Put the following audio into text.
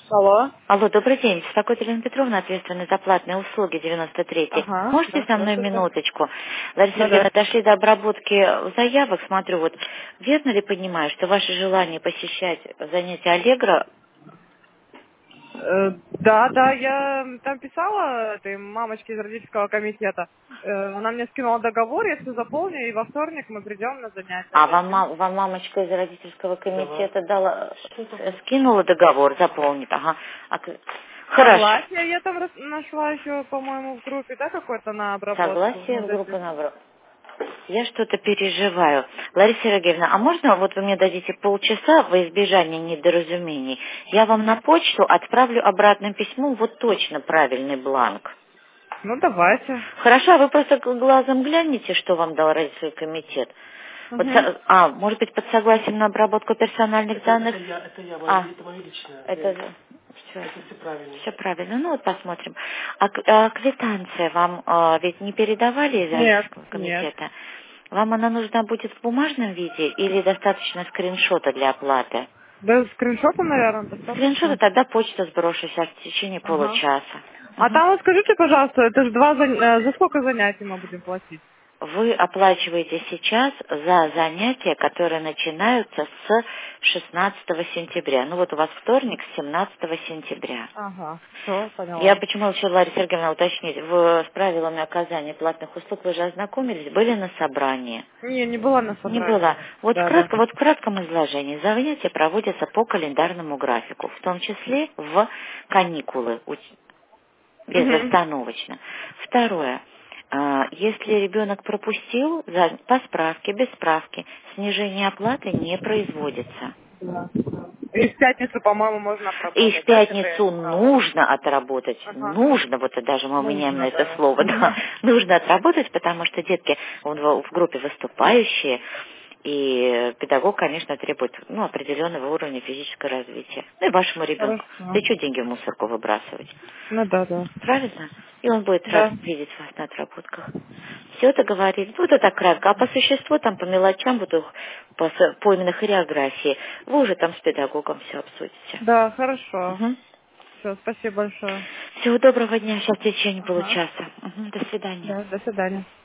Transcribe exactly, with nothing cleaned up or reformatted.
Алло. Алло, добрый день. Беспокоит Елена Петровна, ответственная за платные услуги девяносто третий. Ага, Можете да, со мной здравствуйте. минуточку? Лариса Да, да. Сергеевна, дошли до обработки заявок. Смотрю, вот верно ли понимаю, что ваше желание посещать занятия Аллегро? Э, да, да, я там писала этой мамочке из родительского комитета. Э, она мне скинула договор, я все заполню, и во вторник мы придем на занятия А вам, зайдем. ма- вам мамочка из родительского комитета дала, э, скинула договор, заполнит, ага. А к- Хорошо. Согласие, я там рас- нашла еще, по-моему, в группе, да, какой-то на обработку. Согласие Вот в группу эти. набрал. Я что-то переживаю. Лариса Сергеевна, а можно вот вы мне дадите полчаса во избежание недоразумений? Я вам на почту отправлю обратным письмом вот точно правильный бланк. Ну, давайте. Хорошо, а вы просто г- глазом гляните, что вам дал родительский комитет. Вот Угу. со- а, может быть, под согласием на обработку персональных Это, данных? это я, это я, А, мои- это мое личное. Я- это все. это все правильно. Все правильно. Ну вот посмотрим. А, к- а квитанция вам а, ведь не передавали из Нет, родительского нет. комитета? Вам она нужна будет в бумажном виде или достаточно скриншота для оплаты? Да, скриншота, наверное, Скриншоты достаточно. тогда почта сброшу сейчас в течение Ага. получаса. А Мгм. там вот скажите, пожалуйста, это же два зан- э, за сколько занятий мы будем платить? Вы оплачиваете сейчас за занятия, которые начинаются с шестнадцатого сентября. Ну вот у вас вторник, с семнадцатого сентября. Ага, все, Я поняла. почему решила, Лариса Сергеевна, уточнить, вы с правилами оказания платных услуг вы же ознакомились, были на собрании? Не, не была на Не собрании. было. Вот, Да, да. кратко, вот в кратком изложении занятия проводятся по календарному графику, в том числе в каникулы, уч- Угу. безостановочно. Второе. А, Если ребенок пропустил, за- по справке, без справки, снижение оплаты не производится. Да. И в пятницу, по-моему, можно И в отработать, да, что-то я пятницу читала. нужно отработать, Ага. нужно, вот это даже мы меняем на Нужно, это да. слово, Угу. да, нужно отработать, потому что детки в, в группе выступающие, и педагог, конечно, требует ну, определенного уровня физического развития. Ну и вашему ребенку. Хорошо. Да что деньги в мусорку выбрасывать? Ну да, да. Правильно? И он будет рад Да. видеть вас на отработках. Все договорились. Ну, это так кратко. А по существу, там, по мелочам, вот их, по, с- по именно хореографии, вы уже там с педагогом все обсудите. Да, хорошо. Угу. Все, спасибо большое. Всего доброго дня. Сейчас в течение Ага. получаса. Мгм. До свидания. Да, до свидания.